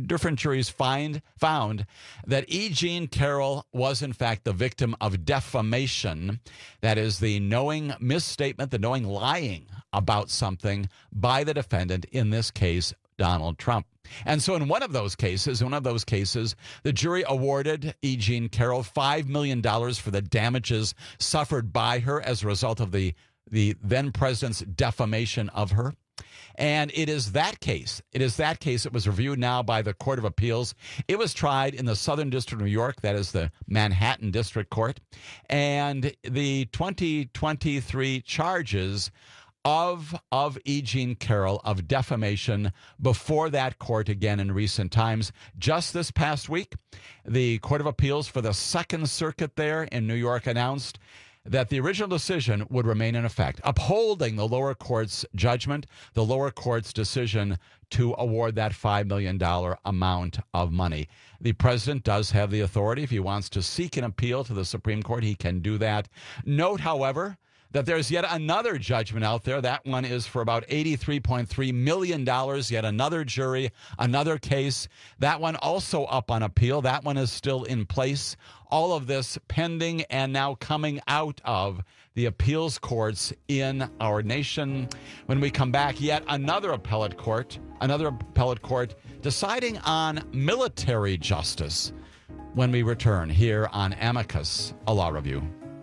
found that E. Jean Carroll was, in fact, the victim of defamation. That is the knowing misstatement, the knowing lying about something by the defendant, in this case, Donald Trump. And so in one of those cases, the jury awarded E. Jean Carroll $5 million for the damages suffered by her as a result of the then president's defamation of her. And it is that case. It was reviewed now by the Court of Appeals. It was tried in the Southern District of New York, that is the Manhattan District Court. And the 2023 charges of E. Jean Carroll of defamation before that court again in recent times. Just this past week, the Court of Appeals for the Second Circuit there in New York announced that the original decision would remain in effect, upholding the lower court's judgment, the lower court's decision to award that $5 million amount of money. The president does have the authority. If he wants to seek an appeal to the Supreme Court, he can do that. Note, however, that there's yet another judgment out there. That one is for about $83.3 million. Yet another jury, another case. That one also up on appeal. That one is still in place. All of this pending and now coming out of the appeals courts in our nation. When we come back, yet another appellate court deciding on military justice. when we return here on Amicus, a law review.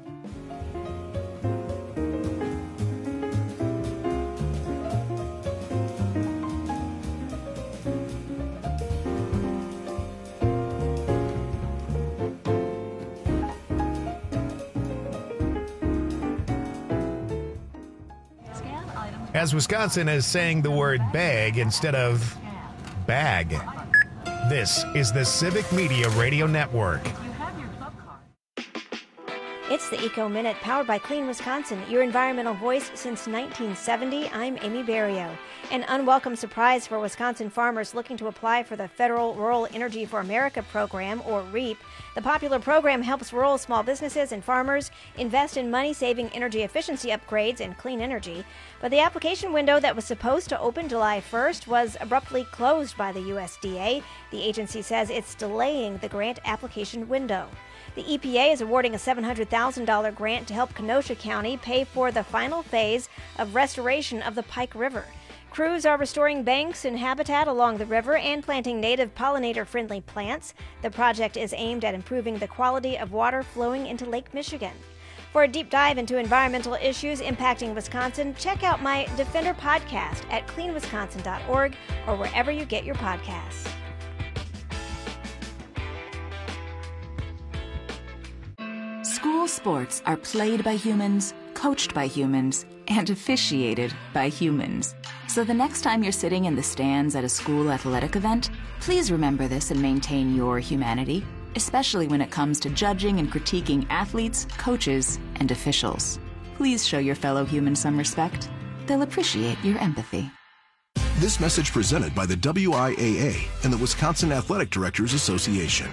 As Wisconsin is saying the word bag instead of bag. This is the Civic Media Radio Network. It's the Eco Minute, powered by Clean Wisconsin, your environmental voice since 1970. I'm Amy Barrio. An unwelcome surprise for Wisconsin farmers looking to apply for the Federal Rural Energy for America program, or REAP. The popular program helps rural small businesses and farmers invest in money-saving energy efficiency upgrades and clean energy. But the application window that was supposed to open July 1st was abruptly closed by the USDA. The agency says it's delaying the grant application window. The EPA is awarding a $700,000 grant to help Kenosha County pay for the final phase of restoration of the Pike River. Crews are restoring banks and habitat along the river and planting native pollinator-friendly plants. The project is aimed at improving the quality of water flowing into Lake Michigan. For a deep dive into environmental issues impacting Wisconsin, check out my Defender podcast at cleanwisconsin.org or wherever you get your podcasts. School sports are played by humans, coached by humans, and officiated by humans. So the next time you're sitting in the stands at a school athletic event, please remember this and maintain your humanity, especially when it comes to judging and critiquing athletes, coaches, and officials. Please show your fellow humans some respect. They'll appreciate your empathy. This message presented by the WIAA and the Wisconsin Athletic Directors Association.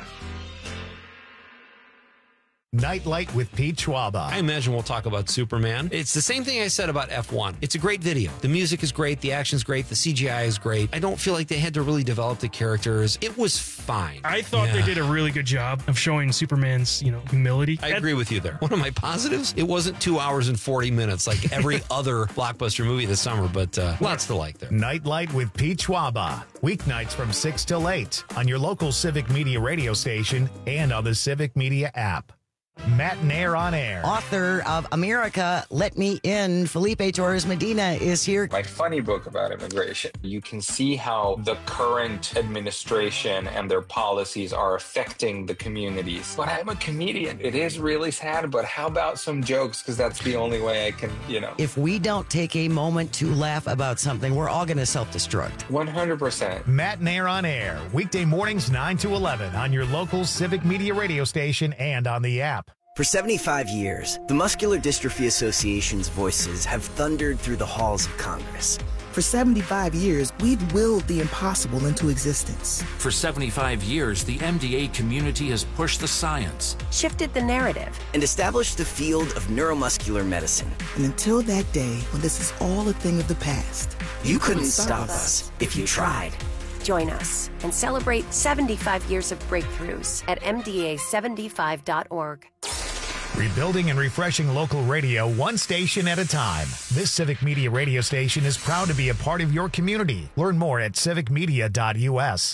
Nightlight with Pete Schwaba. I imagine we'll talk about Superman. It's the same thing I said about F1. It's a great video. The music is great. The action's great. The CGI is great. I don't feel like they had to really develop the characters. It was fine. I thought they did a really good job of showing Superman's, humility. I agree with you there. One of my positives, it wasn't 2 hours and 40 minutes like every other blockbuster movie this summer, but lots to like there. Nightlight with Pete Schwaba. Weeknights from 6 till 8 on your local Civic Media radio station and on the Civic Media app. Matt Nair on air. Author of America, Let Me In, Felipe Torres Medina is here. My funny book about immigration. You can see how the current administration and their policies are affecting the communities. But I'm a comedian. It is really sad, but how about some jokes? Because that's the only way I can, If we don't take a moment to laugh about something, we're all going to self-destruct. 100%. Matt Nair on air. Weekday mornings 9 to 11 on your local Civic Media radio station and on the app. For 75 years, the Muscular Dystrophy Association's voices have thundered through the halls of Congress. For 75 years, we've willed the impossible into existence. For 75 years, the MDA community has pushed the science, shifted the narrative, and established the field of neuromuscular medicine. And until that day, when this is all a thing of the past, you couldn't stop us if you tried. Join us and celebrate 75 years of breakthroughs at MDA75.org. Rebuilding and refreshing local radio one station at a time. This Civic Media radio station is proud to be a part of your community. Learn more at civicmedia.us.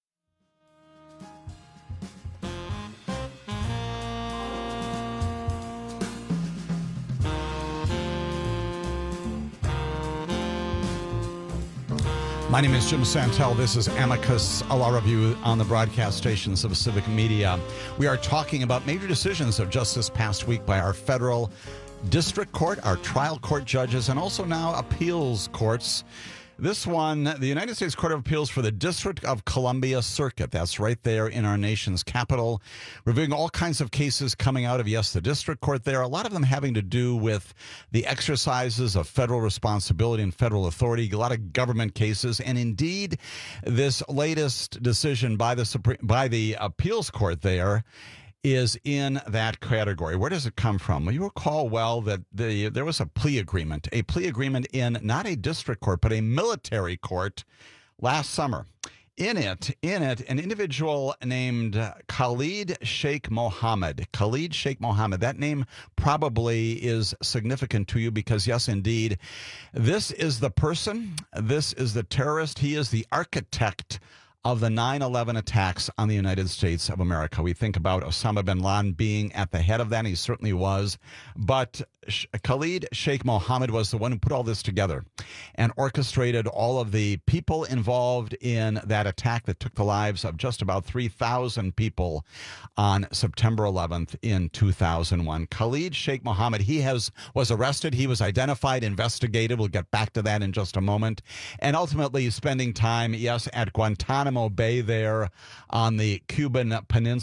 My name is Jim Santel. This is Amicus, a law review on the broadcast stations of Civic Media. We are talking about major decisions of just this past week by our federal district court, our trial court judges, and also now appeals courts. This one, the United States Court of Appeals for the District of Columbia Circuit. That's right there in our nation's capital. Reviewing all kinds of cases coming out of, yes, the district court there. A lot of them having to do with the exercises of federal responsibility and federal authority. A lot of government cases. And indeed, this latest decision by the appeals court there is in that category. Where does it come from? Well, you recall well that there was a plea agreement in not a district court, but a military court last summer. In it, an individual named Khalid Sheikh Mohammed. Khalid Sheikh Mohammed. That name probably is significant to you because, yes, indeed, this is the person, this is the terrorist. He is the architect of the 9/11 attacks on the United States of America. We think about Osama bin Laden being at the head of that. He certainly was. But Khalid Sheikh Mohammed was the one who put all this together and orchestrated all of the people involved in that attack that took the lives of just about 3,000 people on September 11th in 2001. Khalid Sheikh Mohammed, was arrested. He was identified, investigated. We'll get back to that in just a moment. And ultimately spending time, yes, at Guantanamo Bay there on the Cuban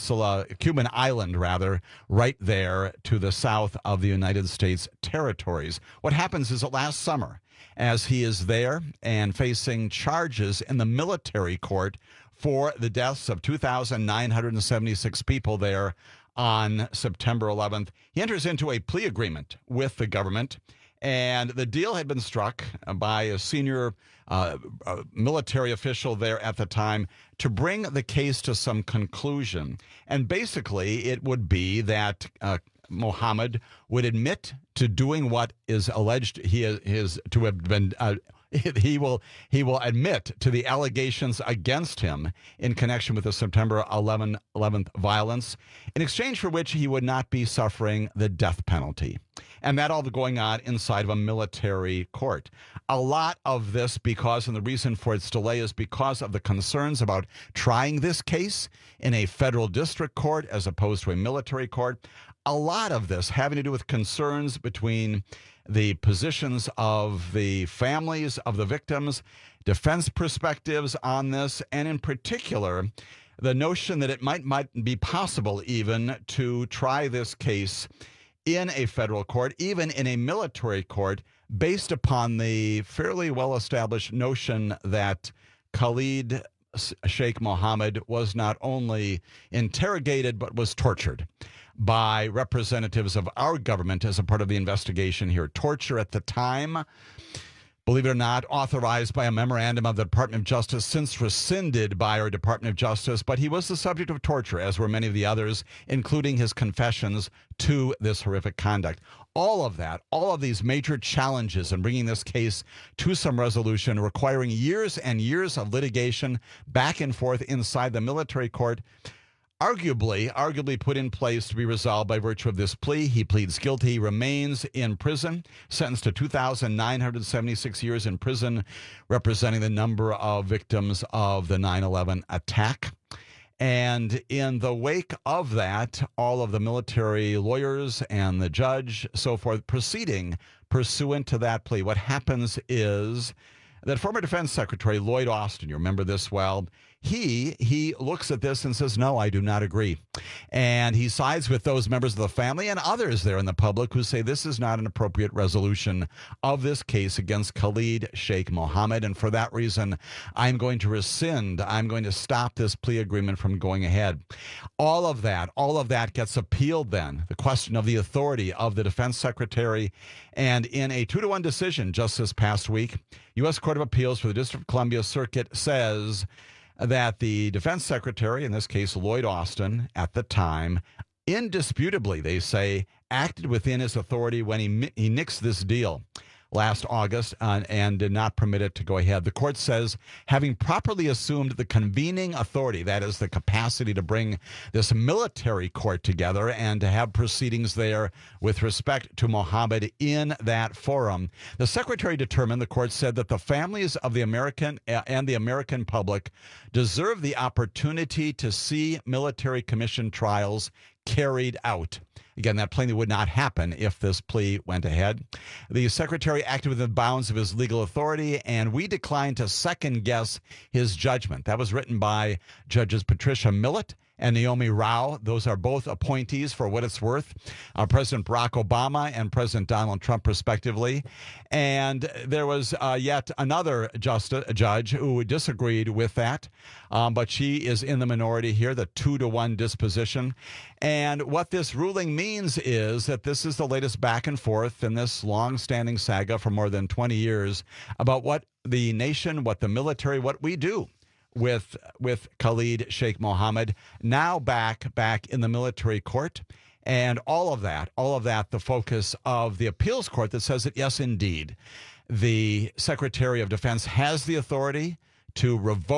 island, right there to the south of the United States territories. What happens is that last summer, as he is there and facing charges in the military court for the deaths of 2,976 people there on September 11th, he enters into a plea agreement with the government. And the deal had been struck by a senior military official there at the time to bring the case to some conclusion. And basically, it would be that Mohammed would admit to doing what is alleged he is to have been. He will admit to the allegations against him in connection with the September 11th violence, in exchange for which he would not be suffering the death penalty. And that all going on inside of a military court. A lot of this and the reason for its delay is because of the concerns about trying this case in a federal district court as opposed to a military court. A lot of this having to do with concerns between the positions of the families of the victims, defense perspectives on this, and in particular, the notion that it might be possible even to try this case in a federal court, even in a military court, based upon the fairly well-established notion that Khalid Sheikh Mohammed was not only interrogated, but was tortured by representatives of our government as a part of the investigation here. Torture at the time, believe it or not, authorized by a memorandum of the Department of Justice, since rescinded by our Department of Justice, but he was the subject of torture, as were many of the others, including his confessions to this horrific conduct. All of that, all of these major challenges in bringing this case to some resolution, requiring years and years of litigation back and forth inside the military court, arguably put in place to be resolved by virtue of this plea. He pleads guilty. He remains in prison, sentenced to 2,976 years in prison, representing the number of victims of the 9/11 attack. And in the wake of that, all of the military lawyers and the judge, so forth, proceeding pursuant to that plea. What happens is that former Defense Secretary Lloyd Austin, you remember this well, he looks at this and says, no, I do not agree. And he sides with those members of the family and others there in the public who say this is not an appropriate resolution of this case against Khalid Sheikh Mohammed. And for that reason, I'm going to rescind. I'm going to stop this plea agreement from going ahead. All of that gets appealed then, the question of the authority of the Defense Secretary. And in a 2-1 decision just this past week, U.S. Court of Appeals for the District of Columbia Circuit says that the Defense Secretary, in this case Lloyd Austin, at the time, indisputably, they say, acted within his authority when he nixed this deal last August and did not permit it to go ahead. The court says, having properly assumed the convening authority, that is the capacity to bring this military court together and to have proceedings there with respect to Mohammed in that forum, the Secretary determined, the court said, that the families of the American and the American public deserve the opportunity to see military commission trials carried out. Again, that plainly would not happen if this plea went ahead. The Secretary acted within the bounds of his legal authority, and we declined to second-guess his judgment. That was written by Judges Patricia Millett and Naomi Rao. Those are both appointees, for what it's worth, President Barack Obama and President Donald Trump, respectively. And there was yet another judge who disagreed with that, but she is in the minority here, the 2-1 disposition. And what this ruling means is that this is the latest back and forth in this long-standing saga for more than 20 years about what the nation, what the military, what we do with Khalid Sheikh Mohammed, now back in the military court. And all of that, the focus of the appeals court that says that, yes, indeed, the Secretary of Defense has the authority to revoke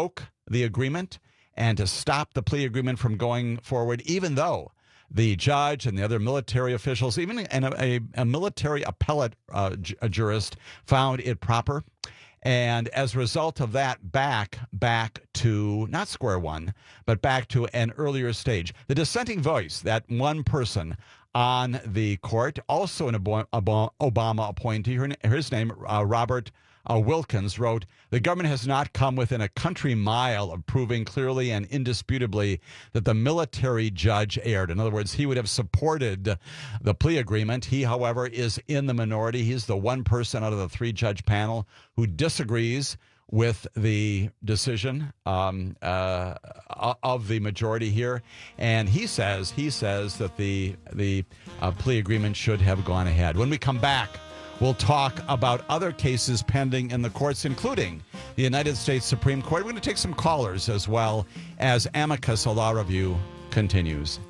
the agreement and to stop the plea agreement from going forward, even though the judge and the other military officials, even a military appellate jurist, found it proper. And as a result of that, back to not square one, but back to an earlier stage. The dissenting voice, that one person on the court, also an Obama appointee, his name, Robert Wilkins, wrote, "The government has not come within a country mile of proving clearly and indisputably that the military judge erred." In other words, he would have supported the plea agreement. He, however, is in the minority. He's the one person out of the 3-judge panel who disagrees with the decision of the majority here, and he says that the plea agreement should have gone ahead. When we come back, we'll talk about other cases pending in the courts, including the United States Supreme Court. We're going to take some callers as well as Amicus, a law review, continues.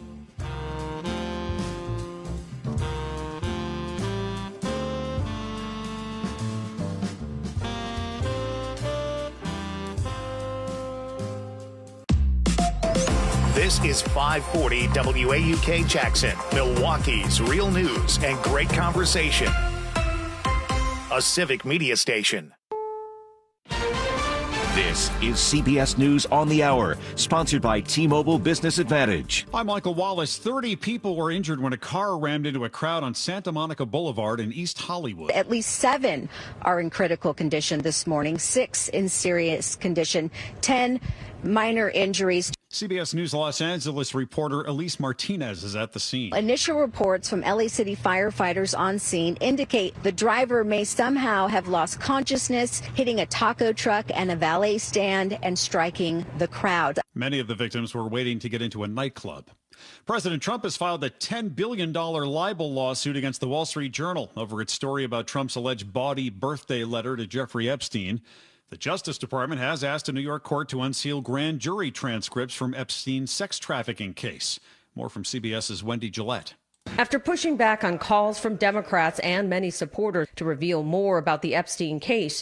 This is 540 WAUK Jackson, Milwaukee's real news and great conversation. A civic media station. This is CBS News on the Hour, sponsored by T-Mobile Business Advantage. I'm Michael Wallace. 30 people were injured when a car rammed into a crowd on Santa Monica Boulevard in East Hollywood. At least 7 are in critical condition this morning, 6 in serious condition, 10 minor injuries. CBS News Los Angeles reporter Elise Martinez is at the scene. Initial reports from LA City firefighters on scene indicate the driver may somehow have lost consciousness, hitting a taco truck and a valet stand and striking the crowd. Many of the victims were waiting to get into a nightclub. President Trump has filed a $10 billion libel lawsuit against the Wall Street Journal over its story about Trump's alleged bawdy birthday letter to Jeffrey Epstein. The Justice Department has asked a New York court to unseal grand jury transcripts from Epstein's sex trafficking case. More from CBS's Wendy Gillette. After pushing back on calls from Democrats and many supporters to reveal more about the Epstein case,